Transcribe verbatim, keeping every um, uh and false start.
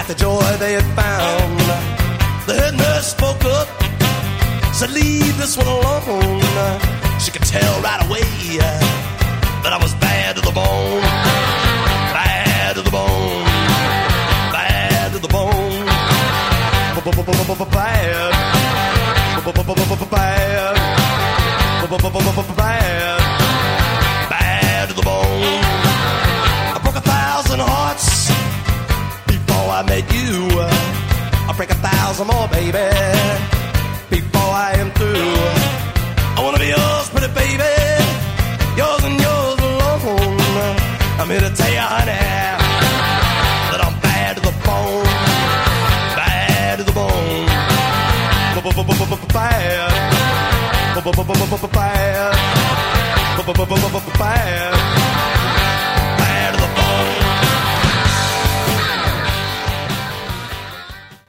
at the joy they had found. The head nurse spoke up, said, leave this one alone. She could tell right away that I was bad to the bone. Bad to the bone. Bad to the bone. Bad. Bad. Bad. Bad to the bone. I broke a thousand hearts before I met you. I'll break a thousand more, baby, before I am through. I wanna be yours, pretty baby, yours and yours alone. I'm here to tell you, honey, that I'm bad to the bone. Bad to the bone. Bad. Bad. Bad.